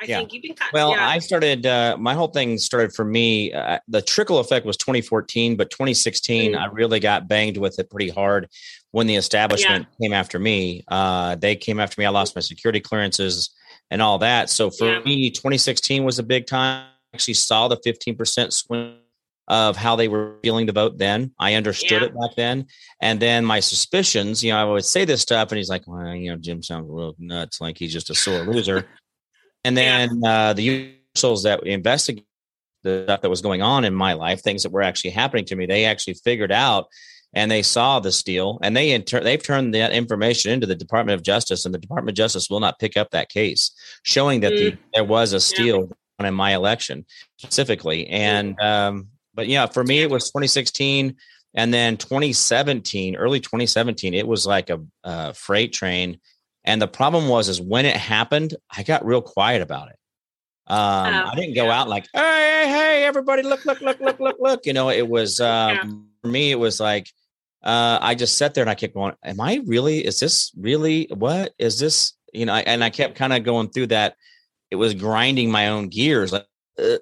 I Yeah. think you've been kind. Well, Yeah. I started, my whole thing started for me. The trickle effect was 2014, but 2016, I really got banged with it pretty hard when the establishment came after me. They came after me. I lost my security clearances and all that. So for me, 2016 was a big time. I actually saw the 15% swing of how they were feeling the vote then. I understood it back then. And then my suspicions, I would say this stuff and he's like, well, Jim sounds a little nuts. Like he's just a sore loser. And then the universals that investigate the stuff that was going on in my life, things that were actually happening to me, they actually figured out and they saw the steal and they've turned that information into the Department of Justice, and the Department of Justice will not pick up that case, showing that there was a steal in my election specifically. And, but yeah, for me, it was 2016 and then 2017, early 2017, it was like a freight train. And the problem is when it happened, I got real quiet about it. I didn't go out like, hey, everybody, look. It was, for me, it was like, I just sat there and I kept going, is this really, what is this? And I kept kind of going through that. It was grinding my own gears. Like,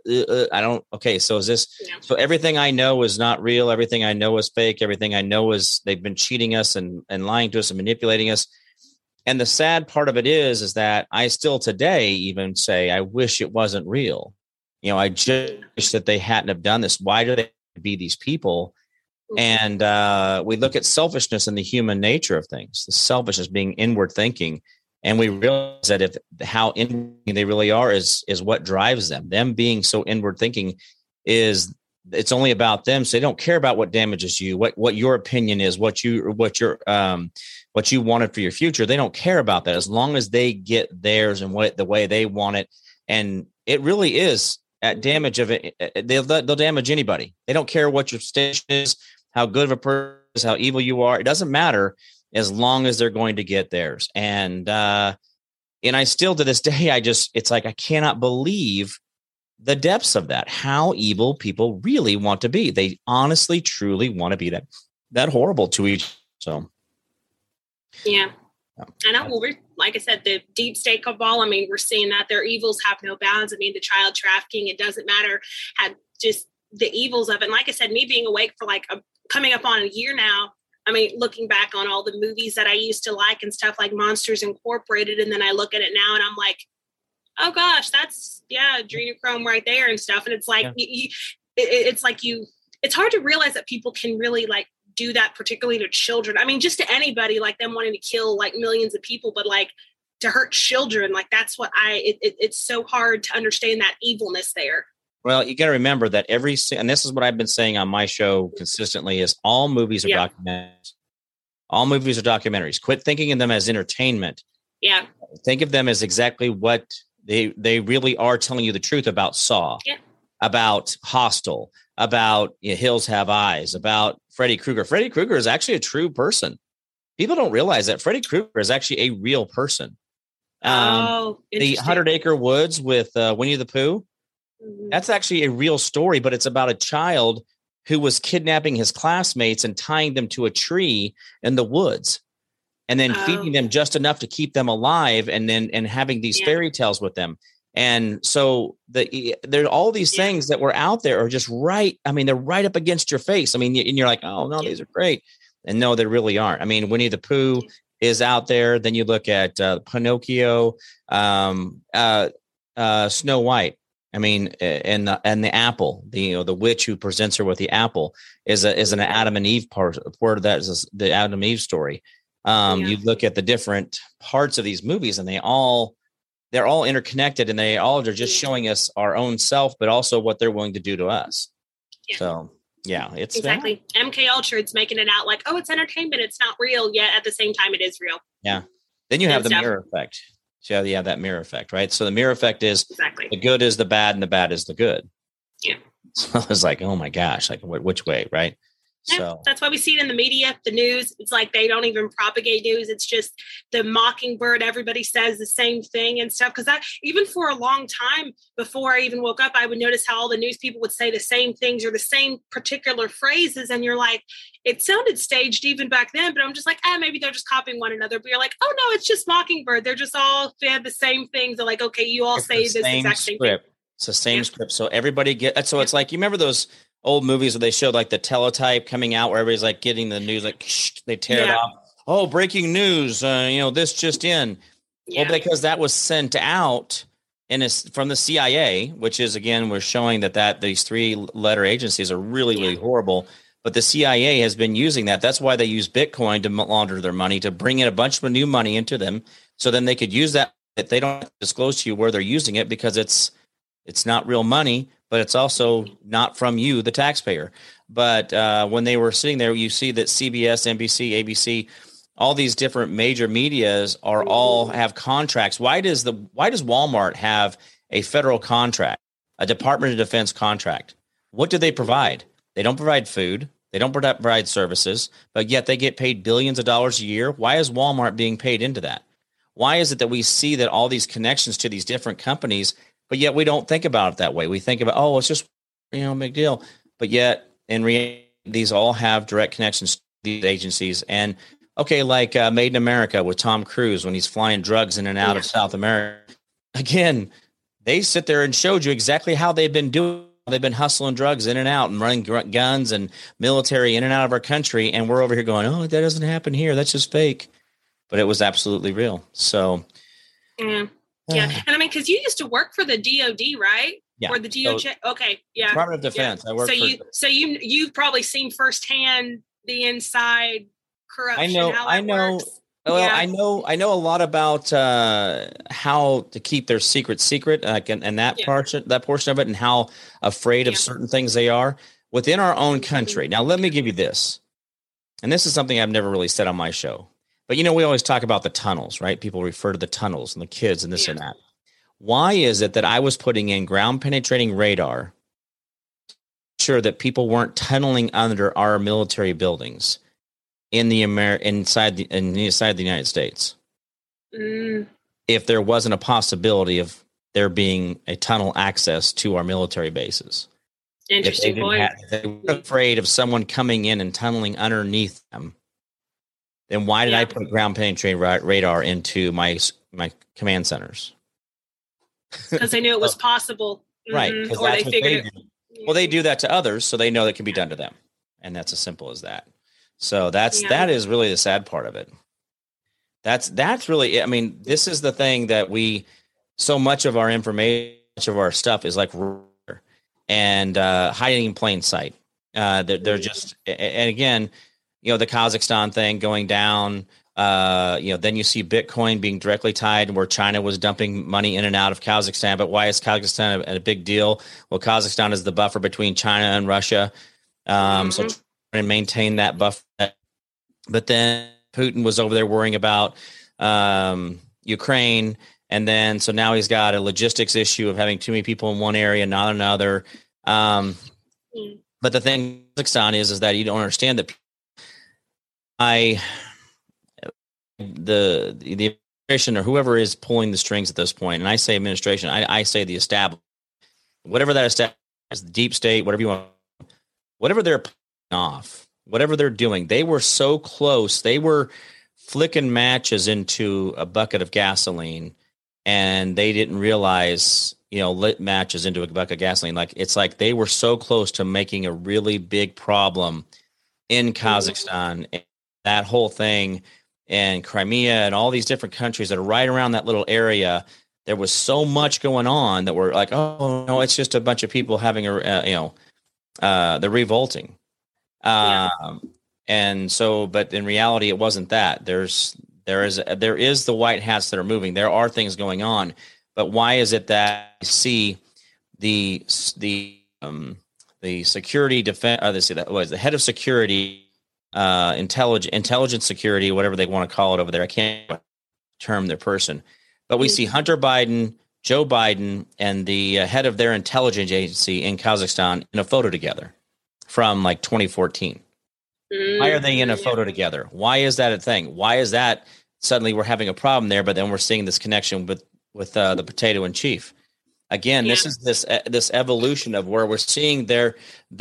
so is this, so everything I know is not real. Everything I know is fake. Everything I know is they've been cheating us and lying to us and manipulating us. And the sad part of it is that I still today even say, I wish it wasn't real. I just wish that they hadn't have done this. Why do they be these people? And we look at selfishness in the human nature of things, the selfishness being inward thinking. And we realize that how inward they really are is what drives them. Them being so inward thinking it's only about them. So they don't care about what damages you, what your opinion is, what you wanted for your future. They don't care about that as long as they get theirs and the way they want it. And it really is at damage of it. They'll damage anybody. They don't care what your station is, how good of a person is, how evil you are. It doesn't matter as long as they're going to get theirs. And I still to this day, it's like, I cannot believe the depths of that, how evil people really want to be. They honestly, truly want to be that horrible to each. So. Yeah. I know. Well, like I said, the deep state cabal, we're seeing that their evils have no bounds. The child trafficking, it doesn't matter, had just the evils of it. And like I said, me being awake for coming up on a year now, looking back on all the movies that I used to like and stuff like Monsters Incorporated. And then I look at it now and I'm like, oh gosh, that's adrenochrome right there and stuff. And it's like, it's hard to realize that people can really do that, particularly to children. Just to anybody, like them wanting to kill millions of people, but to hurt children, that's what it's so hard to understand that evilness there. Well, you got to remember that and this is what I've been saying on my show consistently, is all movies are documentaries. All movies are documentaries. Quit thinking of them as entertainment. Yeah. Think of them as exactly what they really are, telling you the truth about Saw, about Hostel, about Hills Have Eyes, about Freddy Krueger. Freddy Krueger is actually a true person. People don't realize that Freddy Krueger is actually a real person. The 100 Acre Woods with Winnie the Pooh, that's actually a real story, but it's about a child who was kidnapping his classmates and tying them to a tree in the woods, and then feeding them just enough to keep them alive, and having these fairy tales with them. And so there are all these things that were out there are just right. They're right up against your face. And you're like, oh no, these are great. And no, they really aren't. Winnie the Pooh is out there. Then you look at Pinocchio, Snow White. And the apple, the witch who presents her with the apple is an Adam and Eve part of that is the Adam and Eve story. You look at the different parts of these movies and they're all interconnected, and they all are just showing us our own self, but also what they're willing to do to us. Yeah. So it's exactly MK Ultra. It's making it out like, oh, it's entertainment. It's not real yet. At the same time, it is real. Yeah. Then you have the mirror effect. So you have that mirror effect, right? So the mirror effect is the good is the bad and the bad is the good. Yeah. So it's like, oh my gosh, which way, right? So that's why we see it in the media, the news. It's like they don't even propagate news. It's just the mockingbird. Everybody says the same thing and stuff. Because even for a long time before I even woke up, I would notice how all the news people would say the same things or the same particular phrases. And you're like, it sounded staged even back then. But I'm just like, maybe they're just copying one another. But you're like, oh, no, it's just Mockingbird. They're just all, they have the same things. They're like, okay, you all say this exact same thing. It's the same script. So everybody it's like, you remember those old movies where they showed like the teletype coming out where everybody's like getting the news, like they tear it off. Oh, breaking news. This just in. Yeah. Well, because that was sent out from the CIA, which is, again, we're showing that these 3-letter agencies are really horrible. But the CIA has been using that. That's why they use Bitcoin to launder their money, to bring in a bunch of new money into them. So then they could use that. If they don't disclose to you where they're using it, because it's not real money, but it's also not from you, the taxpayer. But when they were sitting there, you see that CBS, NBC, ABC, all these different major medias all have contracts. Why does Walmart have a federal contract, a Department of Defense contract? What do they provide? They don't provide food. They don't provide services, but yet they get paid billions of dollars a year. Why is Walmart being paid into that? Why is it that we see that all these connections to these different companies, but yet we don't think about it that way? We think about, it's just, big deal. But yet in reality, these all have direct connections to these agencies. And okay, like Made in America with Tom Cruise, when he's flying drugs in and out of South America. Again, they sit there and showed you exactly how they've been doing. They've been hustling drugs in and out and running guns and military in and out of our country. And we're over here going, that doesn't happen here. That's just fake. But it was absolutely real. So. Yeah. And I mean, because you used to work for the DOD, right? Yeah. Or the DOJ. So, okay. Yeah. Department of Defense. Yeah. You've probably seen firsthand the inside corruption. I know. Works. Well, yeah. I know a lot about how to keep their secret, and that portion of it, and how afraid of certain things they are within our own country. Now, let me give you this, and this is something I've never really said on my show, but we always talk about the tunnels, right? People refer to the tunnels and the kids and this and that. Why is it that I was putting in ground penetrating radar, sure that people weren't tunneling under our military buildings inside the United States? If there wasn't a possibility of there being a tunnel access to our military bases. Interesting point. If they were afraid of someone coming in and tunneling underneath them, then why did I put ground penetrating radar into my command centers? Because they knew it was possible. Right. Or they figured it. Well, they do that to others, so they know that can be done to them. And that's as simple as that. So that is really the sad part of it. That's really, I mean, this is the thing that so much of our information, much of our stuff is like and hiding in plain sight. They're just, and again, the Kazakhstan thing going down, then you see Bitcoin being directly tied where China was dumping money in and out of Kazakhstan. But why is Kazakhstan a big deal? Well, Kazakhstan is the buffer between China and Russia. So and maintain that buffer. But then Putin was over there worrying about Ukraine. And then, so now he's got a logistics issue of having too many people in one area, not another. But the thing with Kazakhstan is that you don't understand that the administration or whoever is pulling the strings at this point, and I say administration, I say the establishment, whatever that establishment is, the deep state, whatever you want, whatever they're off, whatever they're doing, they were so close. They were flicking matches into a bucket of gasoline, and they didn't realize, lit matches into a bucket of gasoline. It's like they were so close to making a really big problem in Kazakhstan, and that whole thing, and Crimea, and all these different countries that are right around that little area. There was so much going on that we're like, oh no, it's just a bunch of people having they're revolting. And so, but in reality, it wasn't that. There is the white hats that are moving. There are things going on, but why is it that you see the security defense, the head of security, intelligence security, whatever they want to call it over there. I can't term their person, but we see Hunter Biden, Joe Biden, and the head of their intelligence agency in Kazakhstan in a photo together from like 2014. Why are they in a photo together? Why is that a thing? Why is that suddenly we're having a problem there, but then we're seeing this connection with the potato in chief? Again, this is this evolution of where we're seeing their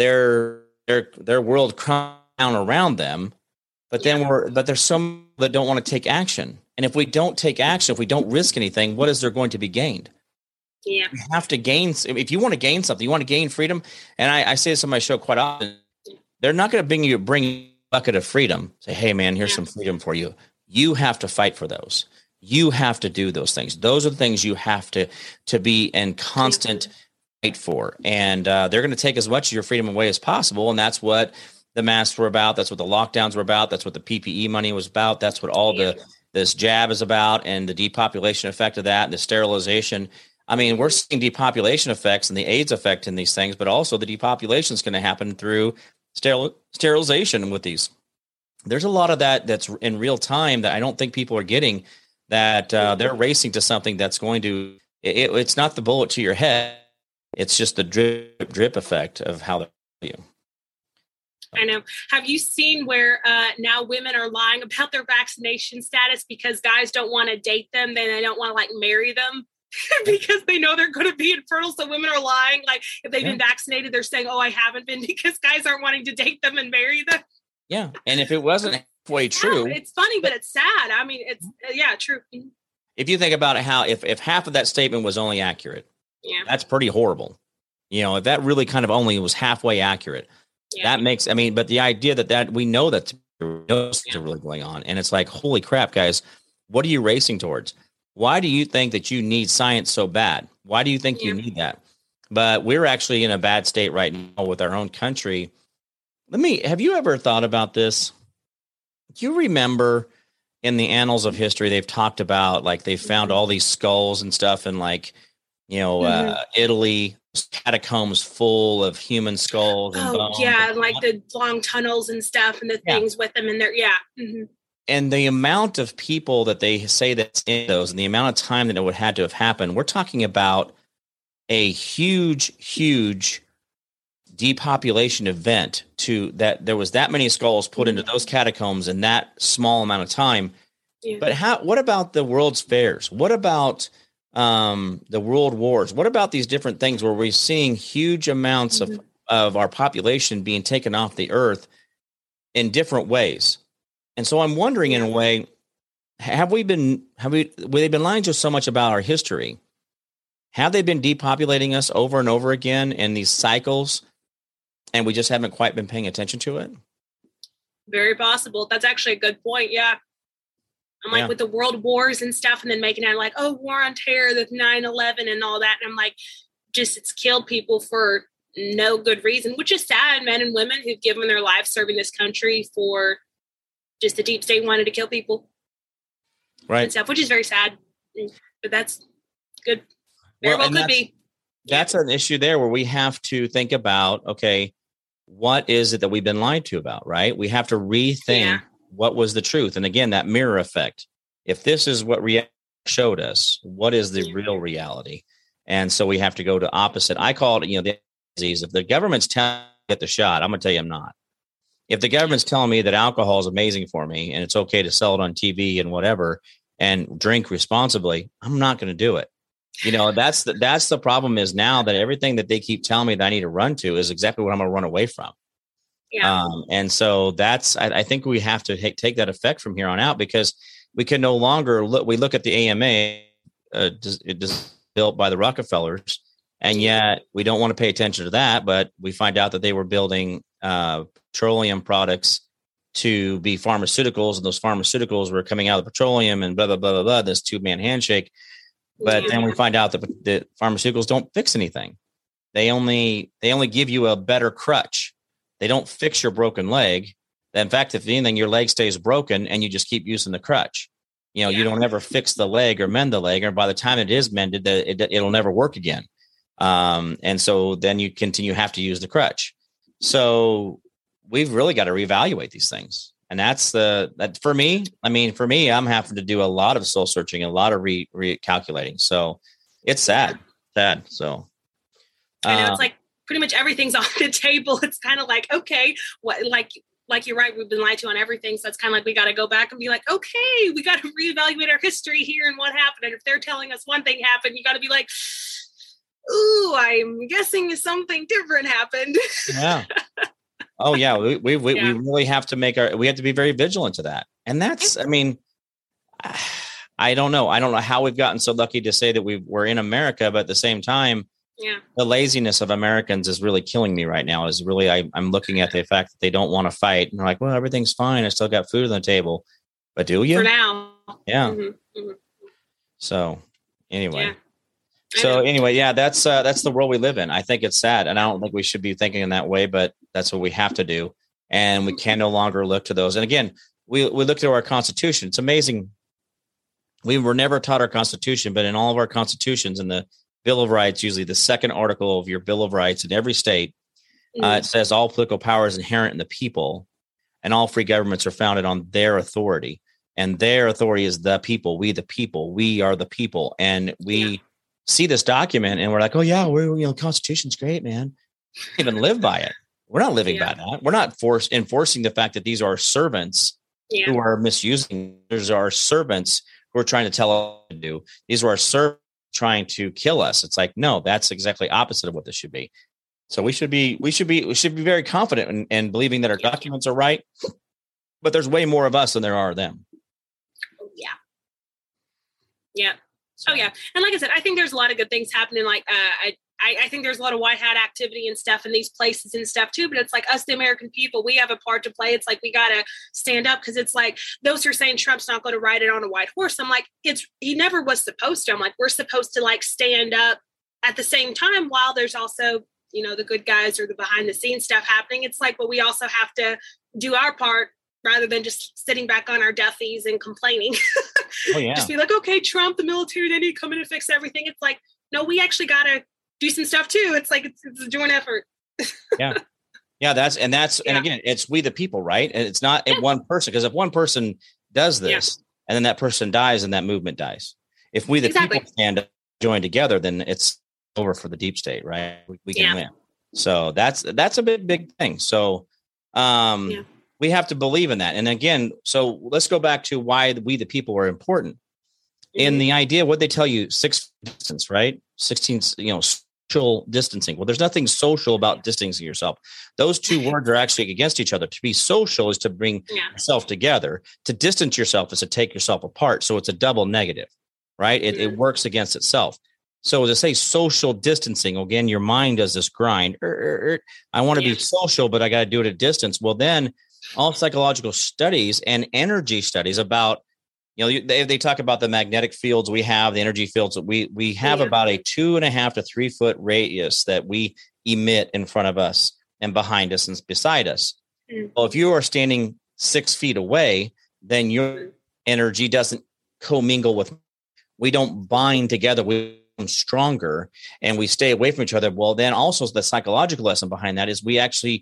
world crown around them, but then there's some that don't want to take action. And if we don't take action, if we don't risk anything, what is there going to be gained? Yeah. You have to gain. If you want to gain something, you want to gain freedom. And I say this on my show quite often. They're not going to bring a bucket of freedom. Say, hey, man, here's some freedom for you. You have to fight for those. You have to do those things. Those are the things you have to be in constant fight for. And they're going to take as much of your freedom away as possible. And that's what the masks were about. That's what the lockdowns were about. That's what the PPE money was about. That's what all this jab is about, and the depopulation effect of that, and the sterilization. I mean, we're seeing depopulation effects and the AIDS effect in these things, but also the depopulation is going to happen through sterilization with these. There's a lot of that's in real time that I don't think people are getting, that they're racing to something that's going to, it's not the bullet to your head. It's just the drip effect of how they you. I know. Have you seen where now women are lying about their vaccination status because guys don't want to date them, then they don't want to marry them because they know they're going to be infertile. So women are lying. Like if they've been vaccinated, they're saying, "Oh, I haven't been," because guys aren't wanting to date them and marry them. Yeah, and if it wasn't halfway true, it's funny, but it's sad. I mean, it's true. If you think about it, how if half of that statement was only accurate, that's pretty horrible. If that really kind of only was halfway accurate. That makes, but the idea that we know that's really going on. And it's like, holy crap, guys, what are you racing towards? Why do you think that you need science so bad? Why do you think you need that? But we're actually in a bad state right now with our own country. Have you ever thought about this? Do you remember in the annals of history, they've talked about, they found all these skulls and stuff in Italy, catacombs full of human skulls and bones. And the long tunnels and stuff and the things with them in there. And the amount of people that they say that's in those and the amount of time that it would have to have happened, we're talking about a huge depopulation event that there was that many skulls put into those catacombs in that small amount of time. But what about the World's Fairs? What about the world wars? What about these different things where we're seeing huge amounts of our population being taken off the earth in different ways? And so I'm wondering, in a way, have they been lying to us so much about our history? Have they been depopulating us over and over again in these cycles, and we just haven't quite been paying attention to it? Very possible. That's actually a good point. Yeah. I'm with the world wars and stuff, and then making it war on terror, the 9/11 and all that. And I'm it's killed people for no good reason, which is sad. Men and women who've given their lives serving this country for just the deep state wanted to kill people. Right. And stuff, which is very sad. But that's good. Very well could be. That's an issue there where we have to think about, okay, what is it that we've been lied to about, right? We have to rethink what was the truth. And again, that mirror effect. If this is what reality showed us, what is the real reality? And so we have to go to opposite. I call it, the disease. If the government's telling me to get the shot, I'm going to tell you I'm not. If the government's telling me that alcohol is amazing for me and it's okay to sell it on TV and whatever and drink responsibly, I'm not going to do it. That's the problem is now that everything that they keep telling me that I need to run to is exactly what I'm going to run away from. Yeah. And so I think we have to take that effect from here on out, because we can no longer look at the AMA built by the Rockefellers, and yet we don't want to pay attention to that. But we find out that they were building petroleum products to be pharmaceuticals, and those pharmaceuticals were coming out of the petroleum and blah, blah, blah, blah, blah, this two-man handshake. But then we find out that the pharmaceuticals don't fix anything. They only give you a better crutch. They don't fix your broken leg. In fact, if anything, your leg stays broken and you just keep using the crutch. You don't ever fix the leg or mend the leg, or by the time it is mended, it'll never work again. And so then you have to use the crutch. So we've really got to reevaluate these things. And that's that for me. For me, I'm having to do a lot of soul searching, a lot of recalculating. So it's sad. So I know it's pretty much everything's on the table. It's kind of okay, what, like you're right, we've been lied to on everything. So it's kind of like we got to go back and be like, okay, we got to reevaluate our history here and what happened. And if they're telling us one thing happened, you got to be like, ooh, I'm guessing something different happened. Yeah. Oh yeah. We really have to we have to be very vigilant to that. And that's, I mean, I don't know. I don't know how we've gotten so lucky to say that we're in America, but at the same time, the laziness of Americans is really killing me right now. Is really, I'm looking at the fact that they don't want to fight. And they're like, well, everything's fine. I still got food on the table. But do you? For now. Yeah. Mm-hmm. Mm-hmm. So anyway. Yeah. That's the world we live in. I think it's sad. And I don't think we should be thinking in that way, but that's what we have to do. And we can no longer look to those. And again, we look to our Constitution. It's amazing. We were never taught our Constitution, but in all of our constitutions and the Bill of Rights, usually the second article of your Bill of Rights in every state, it says all political power is inherent in the people and all free governments are founded on their authority. And their authority is the people. We, the people, we are the people. And we see this document and we're like, oh yeah, Constitution's great, man. We even live by it. We're not living by that. We're not enforcing the fact that these are servants who are misusing. These are servants who are trying to tell us what to do. These are our servants trying to kill us. It's like, no, that's exactly opposite of what this should be. So we should be very confident in believing that our documents are right, but there's way more of us than there are of them. Yeah. Yeah. Oh yeah. And like I said, I think there's a lot of good things happening. Like, I think there's a lot of white hat activity and stuff in these places and stuff too, but it's like us, the American people, we have a part to play. It's like, we got to stand up because it's like those who are saying Trump's not going to ride it on a white horse. I'm like, he never was supposed to. I'm like, we're supposed to like stand up at the same time while there's also, the good guys or the behind the scenes stuff happening. It's like, but we also have to do our part rather than just sitting back on our duffies and complaining. Oh, yeah. Just be like, okay, Trump, the military, they need to come in and fix everything. It's like, no, we actually got to do some stuff too. It's like, it's a joint effort. Yeah. And again, it's we the people, right? And it's not one person, because if one person does this and then that person dies and that movement dies, if we the people stand up, join together, then it's over for the deep state, right? We can win. So that's a big thing. So we have to believe in that. And again, so let's go back to why we the people are important. In the idea, what they tell you, 6 distance, right? 16, social distancing. Well, there's nothing social about distancing yourself. Those two words are actually against each other. To be social is to bring yourself together. To distance yourself is to take yourself apart. So it's a double negative, right? It works against itself. So to say social distancing, again, your mind does this grind. I want to be social, but I got to do it at distance. Well, then all psychological studies and energy studies about, they talk about the magnetic fields we have, the energy fields that we have about a 2.5 to 3 foot radius that we emit in front of us and behind us and beside us. Well, if you are standing 6 feet away, then your energy doesn't commingle with, we don't bind together. We become stronger and we stay away from each other. Well, then also the psychological lesson behind that is we actually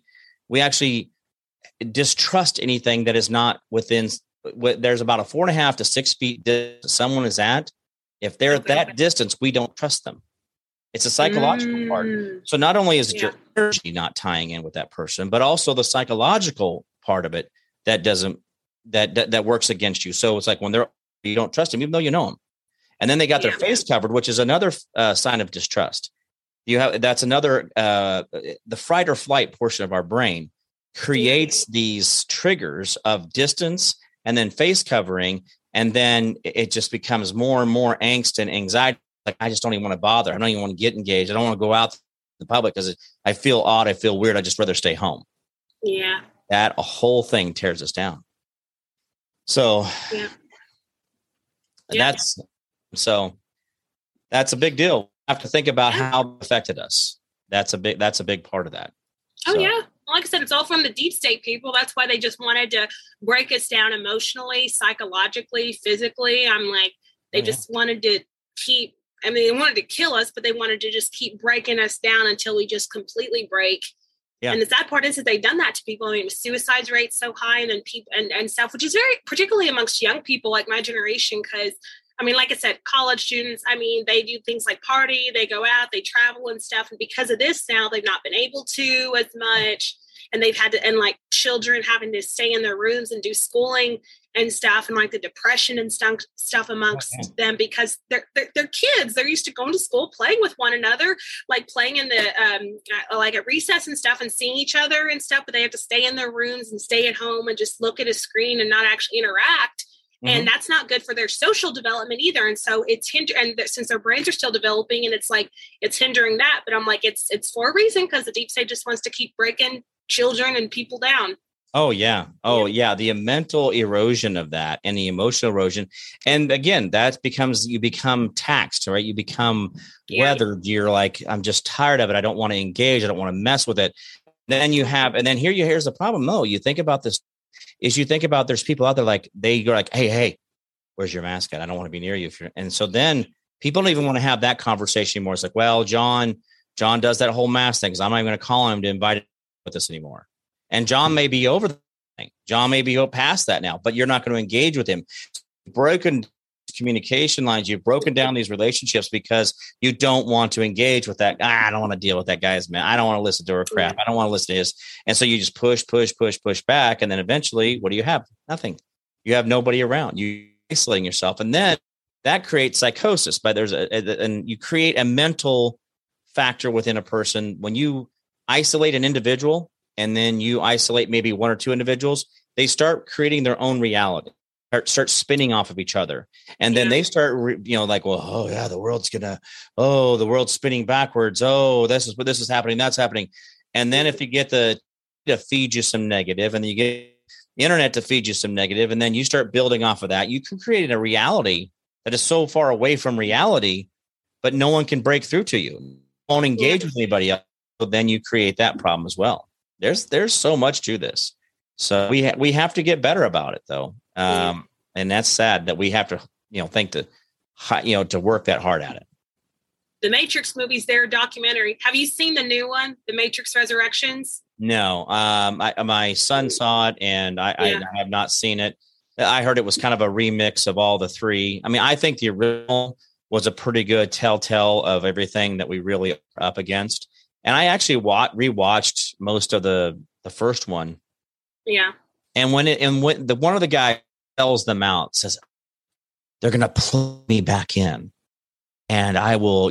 distrust anything that is not within. There's about a 4.5 to 6 feet distance someone is at. If they're at that distance, we don't trust them. It's a psychological part. So not only is it your energy not tying in with that person, but also the psychological part of it that doesn't that works against you. So it's like when you don't trust them, even though you know them, and then they got their face covered, which is another sign of distrust. That's another the fight or flight portion of our brain creates these triggers of distance. And then face covering, and then it just becomes more and more angst and anxiety. Like, I just don't even want to bother. I don't even want to get engaged. I don't want to go out to the public because I feel odd. I feel weird. I'd just rather stay home. Yeah. That whole thing tears us down. So that's a big deal. We have to think about how it affected us. That's a big part of that. Oh, yeah. Like I said, it's all from the deep state people. That's why they just wanted to break us down emotionally, psychologically, physically. I'm like, they just wanted to they wanted to kill us, but they wanted to just keep breaking us down until we just completely break. Yeah. And the sad part is that they've done that to people. I mean, suicide rates so high and then people and stuff, which is very particularly amongst young people like my generation. Because I mean, like I said, college students, I mean, they do things like party, they go out, they travel and stuff. And because of this now, they've not been able to as much. and they've had to, and like children having to stay in their rooms and do schooling and stuff, and like the depression and stuff amongst them, because they're kids. They're used to going to school, playing with one another, like playing in the like at recess and stuff, and seeing each other and stuff. But they have to stay in their rooms and stay at home and just look at a screen and not actually interact. And that's not good for their social development either. And so it's and since their brains are still developing, and it's like it's hindering that. But I'm like, it's for a reason, because the deep state just wants to keep breaking children and people down. Oh, yeah. Oh, yeah. The mental erosion of that and the emotional erosion. And again, you become taxed, right? You become weathered. You're like, I'm just tired of it. I don't want to engage. I don't want to mess with it. Then here's the problem. No, you think about this there's people out there like they go like, Hey, where's your mascot? I don't want to be near you. And so then people don't even want to have that conversation anymore. It's like, well, John does that whole mask thing, because I'm not even going to call him to invite him with us anymore. And John may be over the thing. John may be past that now, but you're not going to engage with him. Broken communication lines. You've broken down these relationships because you don't want to engage with that. I don't want to deal with that guy's man. I don't want to listen to her crap. I don't want to listen to his. And so you just push back. And then eventually, what do you have? Nothing. You have nobody around. You isolating yourself. And then that creates psychosis. But and you create a mental factor within a person. When you isolate an individual, and then you isolate maybe one or two individuals, they start creating their own reality, start spinning off of each other. And then they start, like, well, oh yeah, the world's spinning backwards. Oh, this is happening. That's happening. And then if you get to feed you some negative, and you get the internet to feed you some negative, and then you start building off of that, you can create a reality that is so far away from reality, but no one can break through to you. Won't engage with anybody else. So then you create that problem as well. There's so much to this. So we have to get better about it, though. And that's sad that we have to, think to work that hard at it. The Matrix movies, they're a documentary. Have you seen the new one, The Matrix Resurrections? No. My son saw it, and I have not seen it. I heard it was kind of a remix of all the three. I mean, I think the original was a pretty good telltale of everything that we really are up against. And I actually rewatched most of the first one. Yeah. And when one of the guys tells them out, says, they're going to plug me back in, and I will,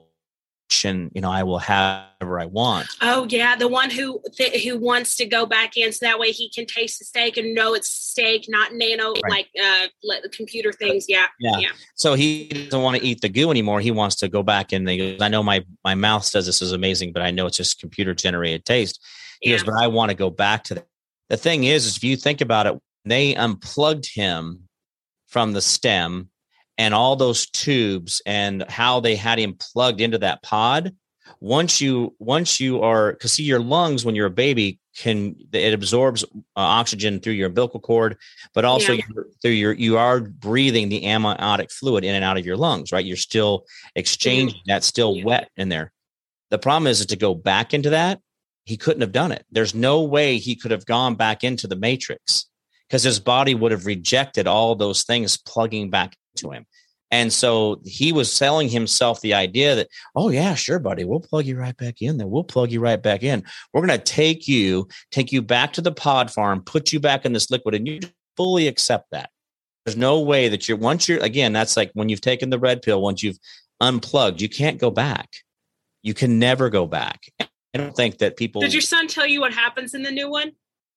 I will have whatever I want. Oh yeah. The one who wants to go back in, so that way he can taste the steak and know it's steak, not nano, like computer things. Yeah. So he doesn't want to eat the goo anymore. He wants to go back in. I know my mouth says this is amazing, but I know it's just computer generated taste. He goes, but I want to go back to that. The thing is if you think about it, they unplugged him from the stem and all those tubes and how they had him plugged into that pod. Once you are, because see, your lungs when you're a baby it absorbs oxygen through your umbilical cord, but also you are breathing the amniotic fluid in and out of your lungs, right? You're still exchanging that's still wet in there. The problem is to go back into that. He couldn't have done it. There's no way he could have gone back into the matrix, because his body would have rejected all those things plugging back into him. And so he was selling himself the idea that, oh yeah, sure, buddy, we'll plug you right back in there. We'll plug you right back in. We're going to take you back to the pod farm, put you back in this liquid, and you fully accept that. There's no way that again, that's like when you've taken the red pill, once you've unplugged, you can't go back. You can never go back. I don't think that people. Did your son tell you what happens in the new one?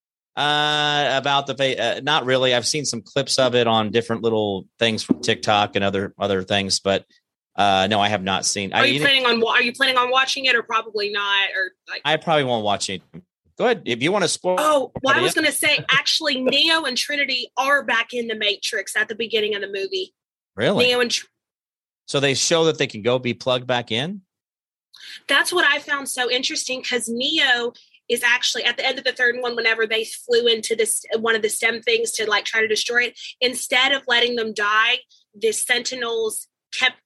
About not really. I've seen some clips of it on different little things from TikTok and other things, but no, I have not seen. Are you planning on watching it, or probably not? Or I probably won't watch it. Go ahead if you want to spoil. Oh, well, I was going to say actually, Neo and Trinity are back in the Matrix at the beginning of the movie. Really? Neo and so they show that they can go be plugged back in. That's what I found so interesting, because Neo is actually at the end of the third one, whenever they flew into this one of the stem things to like try to destroy it, instead of letting them die, the Sentinels kept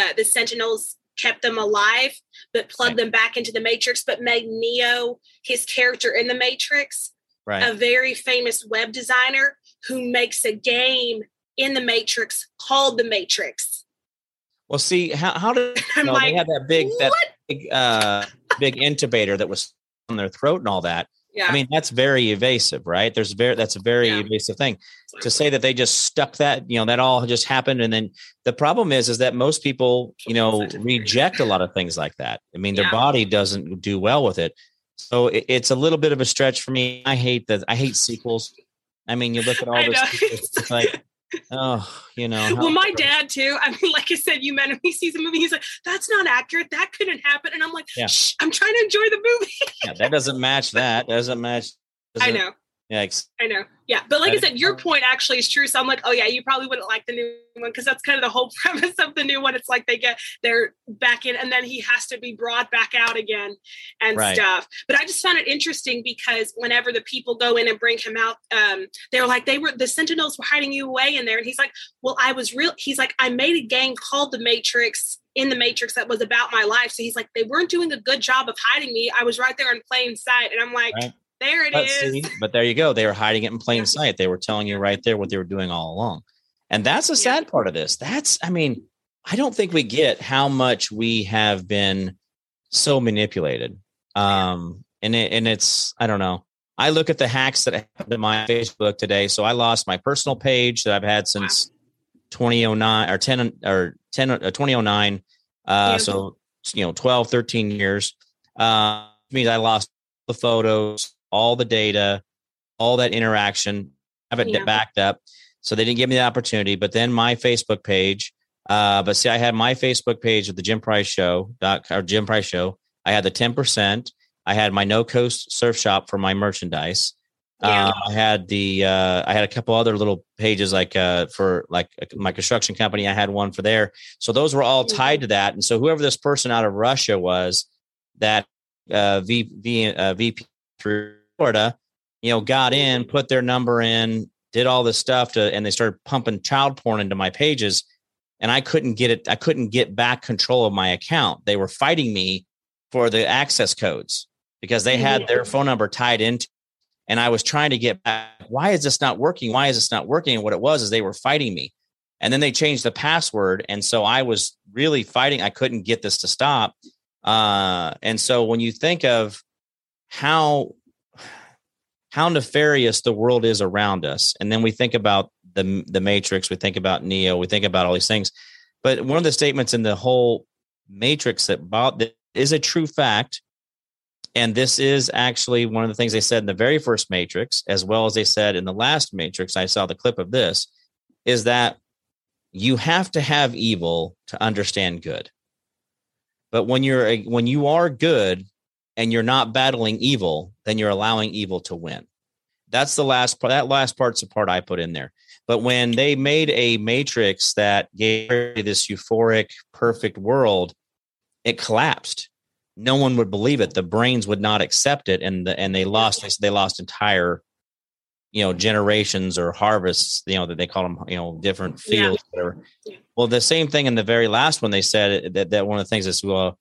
them alive, but plugged them back into the Matrix, but made Neo, his character in the Matrix, a very famous web designer who makes a game in the Matrix called The Matrix. Well, see, how did they had that big intubator that was on their throat and all that. Yeah. I mean, that's very evasive, right? That's a very evasive thing to say that they just stuck that, that all just happened. And then the problem is that most people, reject a lot of things like that. I mean, their body doesn't do well with it. So it's a little bit of a stretch for me. I hate sequels. I mean, you look at all this, it's like, oh, well, my dad too. I mean, like I said, you met him, he sees a movie, he's like, that's not accurate, that couldn't happen. And I'm like, shh, I'm trying to enjoy the movie. That doesn't match. I know. Yeah, I know. Yeah. But like I said, your point actually is true. So I'm like, oh yeah, you probably wouldn't like the new one, because that's kind of the whole premise of the new one. It's like they're back in, and then he has to be brought back out again and stuff. But I just found it interesting because whenever the people go in and bring him out, they're like, the Sentinels were hiding you away in there. And he's like, well, he's like, I made a game called The Matrix, in the Matrix, that was about my life. So he's like, they weren't doing a good job of hiding me. I was right there in plain sight. And I'm like, there it is. But there you go. They were hiding it in plain sight. They were telling you right there what they were doing all along. And that's a sad part of this. I don't think we get how much we have been so manipulated. And it's, I don't know. I look at the hacks that happened to my Facebook today. So I lost my personal page that I've had since 2009 or 2009. So, 12, 13 years. Means I lost the photos, all the data, all that interaction, have it backed up. So they didn't give me the opportunity. But then my Facebook page, but see, I had my Facebook page of the Jim Price Show, Jim Price Show. I had the 10%. I had my No Coast Surf Shop for my merchandise. I had I had a couple other little pages for my construction company. I had one for there. So those were all tied to that. And so whoever this person out of Russia was, that VP through Florida, got in, put their number in, did all this stuff and they started pumping child porn into my pages, and I couldn't get it. I couldn't get back control of my account. They were fighting me for the access codes because they had their phone number tied into, and I was trying to get back. Why is this not working? Why is this not working? And what it was is they were fighting me, and then they changed the password. And so I was really fighting. I couldn't get this to stop. And so when you think of how nefarious the world is around us, and then we think about the Matrix, we think about Neo, we think about all these things. But one of the statements in the whole Matrix that is a true fact, and this is actually one of the things they said in the very first Matrix, as well as they said in the last Matrix, I saw the clip of this, is that you have to have evil to understand good. But when you are good and you're not battling evil, then you're allowing evil to win. That's the last part. That last part's the part I put in there. But when they made a Matrix that gave this euphoric, perfect world, it collapsed. No one would believe it. The brains would not accept it, and they lost. They lost entire, generations or harvests. That they call them, different fields. Yeah. Whatever. Yeah. Well, the same thing in the very last one. They said that one of the things is, well,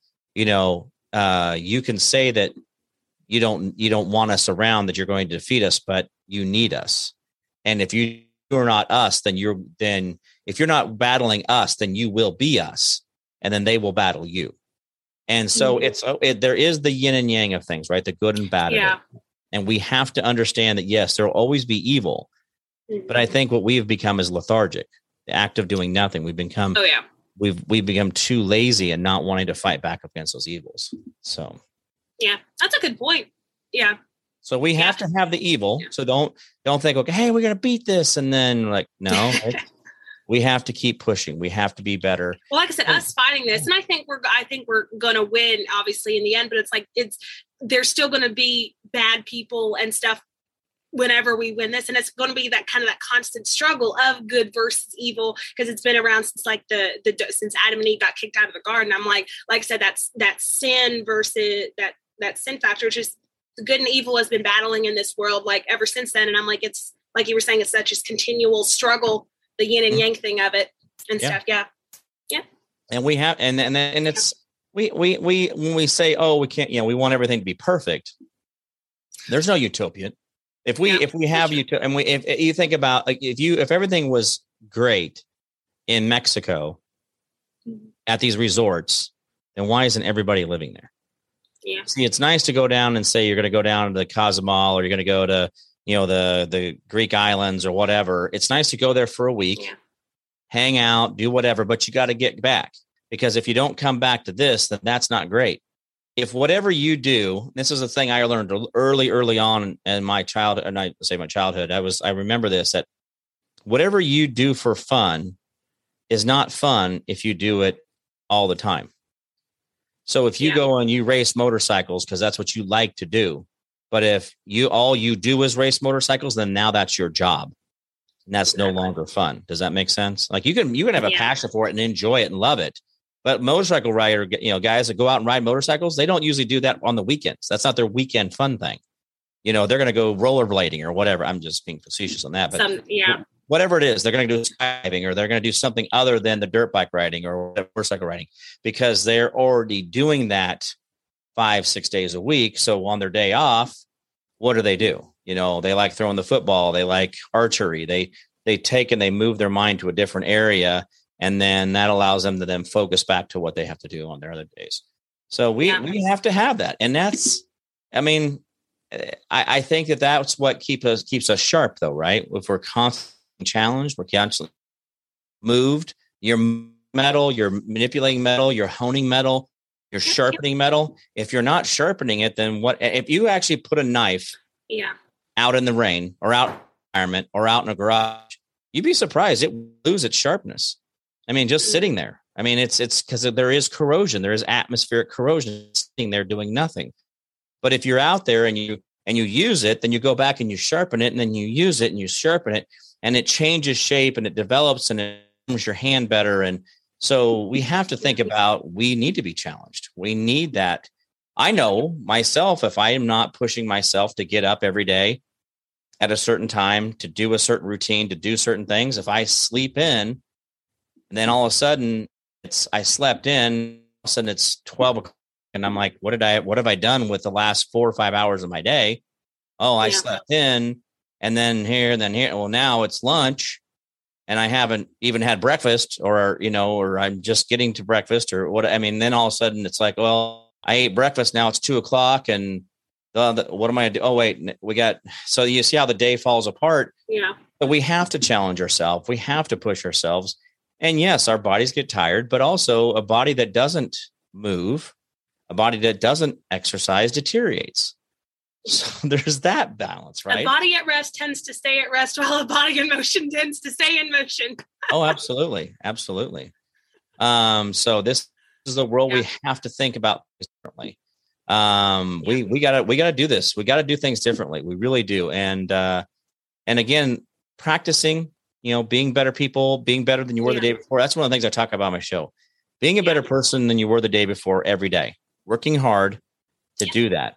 you can say that you don't want us around, that you're going to defeat us, but you need us. And if you're not us, then if you're not battling us, then you will be us, and then they will battle you. And so there is the yin and yang of things, right? The good and bad. Yeah. Of it. And we have to understand that, yes, there will always be evil, but I think what we've become is lethargic, the act of doing nothing. We've become, we've become too lazy and not wanting to fight back against those evils. So, yeah, that's a good point. Yeah. So we have to have the evil. Yeah. So don't think, okay, hey, we're going to beat this. And then no, we have to keep pushing. We have to be better. Well, like I said, us fighting this, and I think we're going to win, obviously, in the end. But there's still going to be bad people and stuff whenever we win this, and it's going to be that constant struggle of good versus evil, because it's been around since since Adam and Eve got kicked out of the garden. I'm like I said, that sin versus that sin factor, just the good and evil has been battling in this world ever since then. And I'm like, it's like you were saying, it's such a continual struggle. The yin and yang thing of it and stuff. Yeah. Yeah. And we have, and it's, we when we say, oh, we can't, we want everything to be perfect. There's no utopian. If we have and if you think about, if everything was great in Mexico at these resorts, then why isn't everybody living there? Yeah. See, it's nice to go down and say you're going to go down to the Cozumel or you're going to go to, the Greek islands or whatever. It's nice to go there for a week, hang out, do whatever, but you got to get back, because if you don't come back to this, then that's not great. If whatever you do, this is a thing I learned early on in my childhood, and I say my childhood, I remember this, that whatever you do for fun is not fun if you do it all the time. So if you go and you race motorcycles because that's what you like to do, but if all you do is race motorcycles, then now that's your job, and that's no longer fun. Does that make sense? Like you can have a passion for it and enjoy it and love it, but motorcycle rider, guys that go out and ride motorcycles, they don't usually do that on the weekends. That's not their weekend fun thing. They're going to go rollerblading or whatever. I'm just being facetious on that, but whatever it is, they're going to do skydiving or they're going to do something other than the dirt bike riding or motorcycle riding, because they're already doing that 5-6 days a week. So on their day off, what do? They like throwing the football. They like archery. They take and they move their mind to a different area. And then that allows them to then focus back to what they have to do on their other days. So we have to have that. And that's, I think that's what keeps us sharp though, right? If we're constantly challenged, we're constantly moved, you're metal, you're manipulating metal, you're honing metal, you're sharpening metal. If you're not sharpening it, then what? If you actually put a knife out in the rain or out in the environment or out in a garage, you'd be surprised it will lose its sharpness. Just sitting there. It's because there is corrosion. There is atmospheric corrosion sitting there doing nothing. But if you're out there and you use it, then you go back and you sharpen it, and then you use it and you sharpen it, and it changes shape and it develops and it forms your hand better. And so we have to think about, we need to be challenged. We need that. I know myself, if I am not pushing myself to get up every day at a certain time, to do a certain routine, to do certain things, if I sleep in and then all of a sudden I slept in, all of a sudden it's 12 o'clock and I'm like, what have I done with the last 4 or 5 hours of my day? Oh, I slept in and then here. Well, now it's lunch and I haven't even had breakfast or I'm just getting to breakfast or what. Then all of a sudden it's like, well, I ate breakfast. Now it's 2 o'clock and what am I going to do? Oh, wait, so you see how the day falls apart. Yeah. But we have to challenge ourselves. We have to push ourselves. And yes, our bodies get tired, but also a body that doesn't move, a body that doesn't exercise deteriorates. So there's that balance, right? A body at rest tends to stay at rest, while a body in motion tends to stay in motion. Oh, absolutely. Absolutely. So this is the world we have to think about differently. We gotta do this. We got to do things differently. We really do. And again, practicing, being better people, being better than you were the day before. That's one of the things I talk about on my show. Being a better person than you were the day before every day, working hard to do that.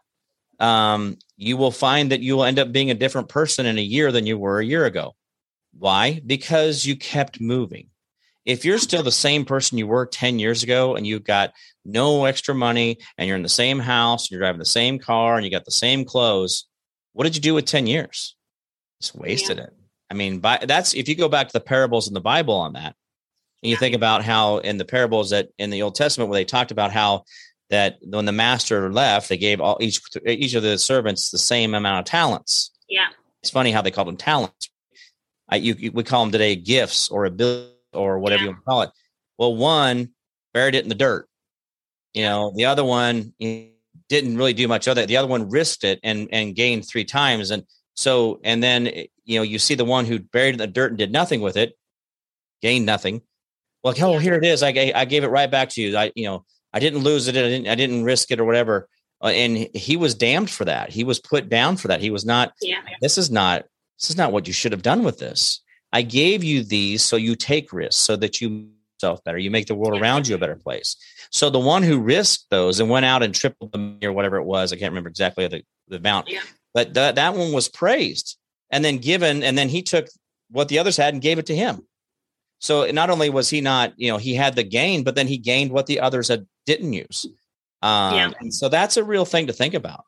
You will find that you will end up being a different person in a year than you were a year ago. Why? Because you kept moving. If you're still the same person you were 10 years ago and you've got no extra money and you're in the same house, you're driving the same car and you got the same clothes, what did you do with 10 years? Just wasted it. That's if you go back to the parables in the Bible on that, and you think about how in the parables that in the Old Testament, where they talked about how that when the master left, they gave each of the servants the same amount of talents. Yeah. It's funny how they called them talents. We call them today gifts or ability or whatever you want to call it. Well, one buried it in the dirt. The other one didn't really do much of that. The other one risked it and gained 3 times. And then, you see the one who buried it in the dirt and did nothing with it, gained nothing. Well, here it is. I gave it right back to you. I didn't lose it. I didn't risk it or whatever. And he was damned for that. He was put down for that. He was not, this is not what you should have done with this. I gave you these so you take risks so that you make yourself better. You make the world around you a better place. So the one who risked those and went out and tripled them or whatever it was, I can't remember exactly the amount, but that one was praised and then given. And then he took what the others had and gave it to him. So not only was he not, he had the gain, but then he gained what the others didn't use. And so that's a real thing to think about.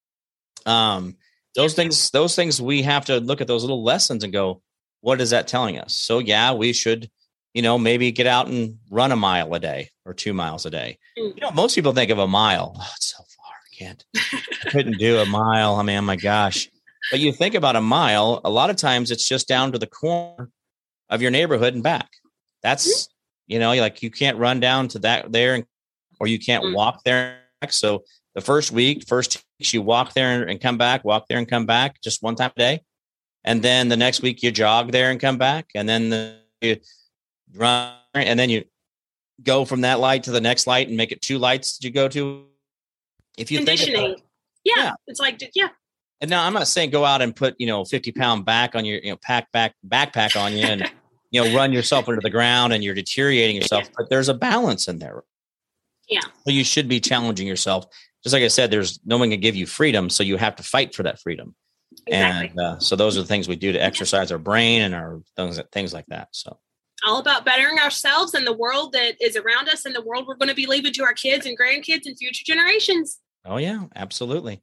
Those things we have to look at those little lessons and go, what is that telling us? So we should, maybe get out and run a mile a day or 2 miles a day. Most people think of a mile. Oh, it's so far. I couldn't do a mile. I mean, oh my gosh. But you think about a mile, a lot of times it's just down to the corner of your neighborhood and back. That's, like you can't run down to that there, or you can't walk there. So the first 2 weeks, you walk there and come back, walk there and come back just one time a day. And then the next week you jog there and come back. And then you run, and then you go from that light to the next light and make it 2 lights that you go to. If you conditioning. Yeah. It's like, And now I'm not saying go out and put, 50-pound back on your, backpack on you and, run yourself into the ground and you're deteriorating yourself, but there's a balance in there. Yeah. So you should be challenging yourself. Just like I said, there's no one can give you freedom. So you have to fight for that freedom. Exactly. And so those are the things we do to exercise our brain and our things like that. So all about bettering ourselves and the world that is around us and the world we're going to be leaving to our kids and grandkids and future generations. Oh yeah, absolutely.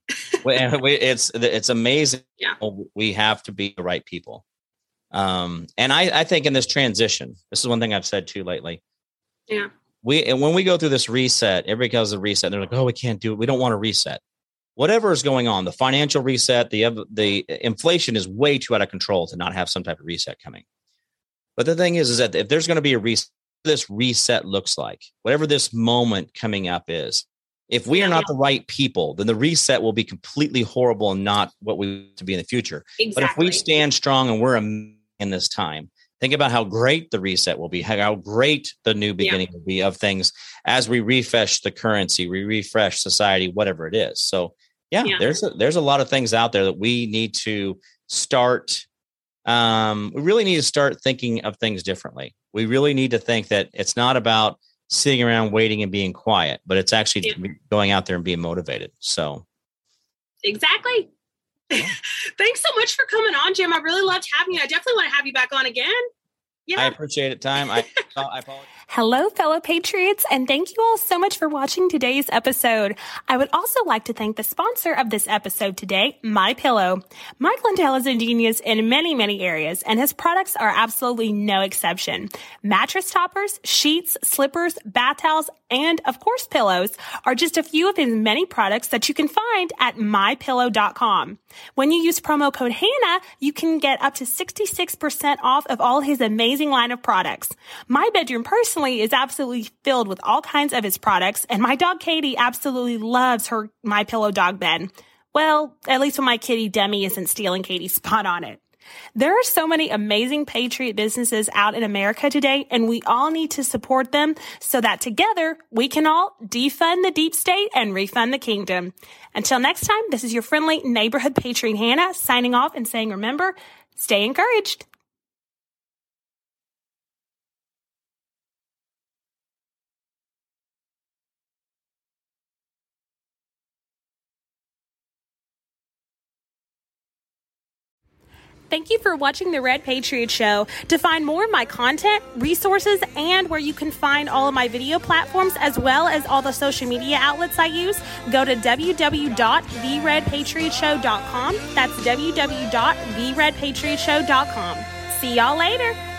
It's amazing. Yeah. We have to be the right people. And I think in this transition, this is one thing I've said too lately. Yeah. When we go through this reset, everybody goes to reset. They're like, oh, we can't do it. We don't want to reset. Whatever is going on, the financial reset, the inflation is way too out of control to not have some type of reset coming. But the thing is that if there's going to be a reset, this reset looks like, whatever this moment coming up is, if we are not the right people, then the reset will be completely horrible and not what we want to be in the future. Exactly. But if we stand strong and we're in this time, think about how great the reset will be, how great the new beginning will be of things as we refresh the currency, we refresh society, whatever it is. So there's a lot of things out there that we need to start. We really need to start thinking of things differently. We really need to think that it's not about sitting around waiting and being quiet, but it's actually going out there and being motivated. So. Exactly. Thanks so much for coming on, Jim. I really loved having you. I definitely want to have you back on again. Yeah. I appreciate it, Time. I apologize. Hello, fellow Patriots, and thank you all so much for watching today's episode. I would also like to thank the sponsor of this episode today, MyPillow. Mike Lindell is a genius in many, many areas, and his products are absolutely no exception. Mattress toppers, sheets, slippers, bath towels, and of course pillows are just a few of his many products that you can find at mypillow.com. When you use promo code Hannah, you can get up to 66% off of all his amazing line of products. My bedroom personally is absolutely filled with all kinds of his products, and my dog Katie absolutely loves her MyPillow dog bed. Well, at least when my kitty Demi isn't stealing Katie's spot on it. There are so many amazing Patriot businesses out in America today, and we all need to support them so that together we can all defund the deep state and refund the kingdom. Until next time, this is your friendly neighborhood Patriot Hannah signing off and saying, remember, stay encouraged. Thank you for watching The Red Patriot Show. To find more of my content, resources, and where you can find all of my video platforms, as well as all the social media outlets I use, go to www.theredpatriotshow.com. That's www.theredpatriotshow.com. See y'all later.